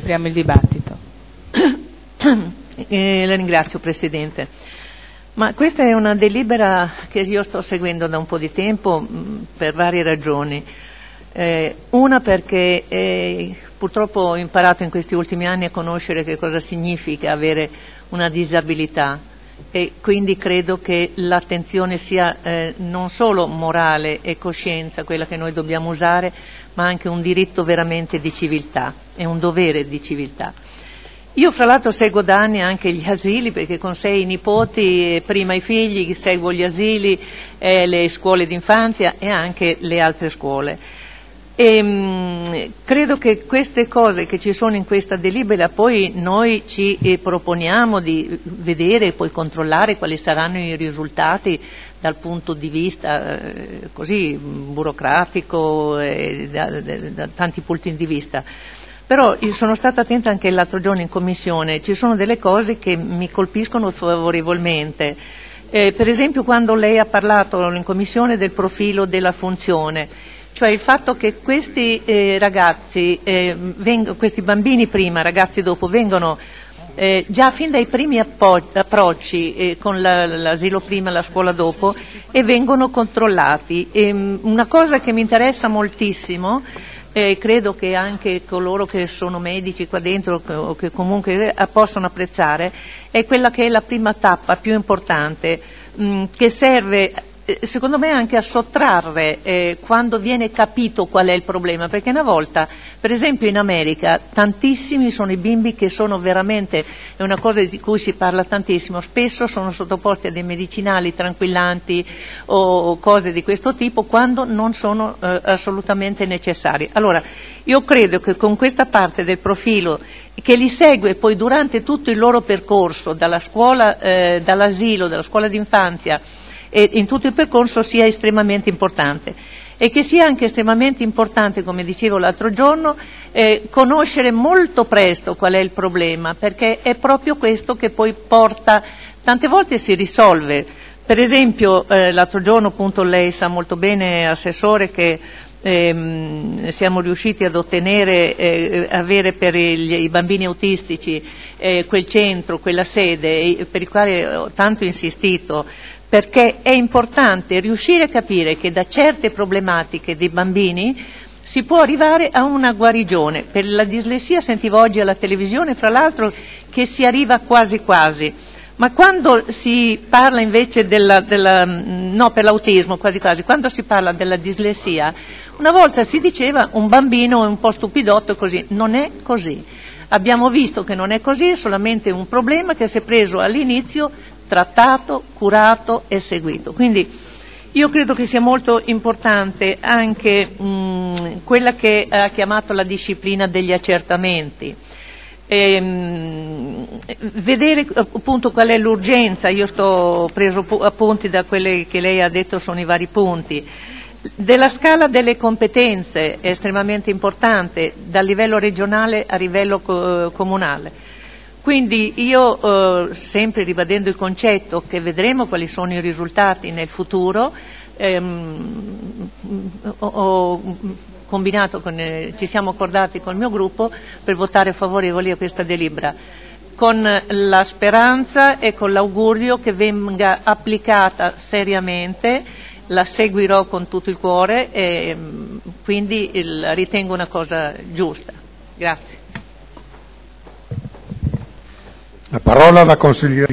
Apriamo il dibattito. La ringrazio, Presidente. Ma questa è una delibera che io sto seguendo da un po' di tempo per varie ragioni. Una perché purtroppo ho imparato in questi ultimi anni a conoscere che cosa significa avere una disabilità e quindi credo che l'attenzione sia non solo morale e coscienza quella che noi dobbiamo usare, ma anche un diritto veramente di civiltà e un dovere di civiltà. Io fra l'altro seguo da anni anche gli asili, perché con 6 nipoti, prima i figli, seguo gli asili, le scuole d'infanzia e anche le altre scuole. E credo che queste cose che ci sono in questa delibera poi noi ci proponiamo di vedere e poi controllare quali saranno i risultati dal punto di vista così burocratico da tanti punti di vista. Però io sono stata attenta anche l'altro giorno in commissione, ci sono delle cose che mi colpiscono favorevolmente. Per esempio quando lei ha parlato in commissione del profilo della funzione, cioè il fatto che questi ragazzi, questi bambini prima, ragazzi dopo, vengono già fin dai primi approcci con l'asilo prima e la scuola dopo e vengono controllati. Una cosa che mi interessa moltissimo, credo che anche coloro che sono medici qua dentro o che comunque possono apprezzare, è quella che è la prima tappa più importante, che serve secondo me anche a sottrarre quando viene capito qual è il problema, perché una volta, per esempio in America, tantissimi sono i bimbi che sono veramente, è una cosa di cui si parla tantissimo, spesso sono sottoposti a dei medicinali tranquillanti o cose di questo tipo quando non sono assolutamente necessari. Allora, io credo che con questa parte del profilo che li segue poi durante tutto il loro percorso, dalla scuola, dall'asilo, dalla scuola d'infanzia, e in tutto il percorso sia estremamente importante e che sia anche estremamente importante, come dicevo l'altro giorno, conoscere molto presto qual è il problema, perché è proprio questo che poi porta, tante volte si risolve. Per esempio l'altro giorno appunto lei sa molto bene, Assessore, che siamo riusciti ad ottenere, avere per i bambini autistici quel centro, quella sede per il quale ho tanto insistito, perché è importante riuscire a capire che da certe problematiche dei bambini si può arrivare a una guarigione. Per la dislessia sentivo oggi alla televisione, fra l'altro, che si arriva quasi quasi. Ma quando si parla invece no, per l'autismo quasi quasi, quando si parla della dislessia, una volta si diceva un bambino è un po' stupidotto così, non è così. Abbiamo visto che non è così, è solamente un problema che si è preso all'inizio, trattato, curato e seguito. Quindi io credo che sia molto importante anche quella che ha chiamato la disciplina degli accertamenti. Vedere appunto qual è l'urgenza. Io ho preso appunti da quelle che lei ha detto, sono i vari punti. Della scala delle competenze è estremamente importante, dal livello regionale a livello comunale. Quindi io, sempre ribadendo il concetto che vedremo quali sono i risultati nel futuro, ho combinato ci siamo accordati col mio gruppo per votare favorevoli a questa delibera, con la speranza e con l'augurio che venga applicata seriamente. La seguirò con tutto il cuore e quindi la ritengo una cosa giusta. Grazie. La parola alla consigliera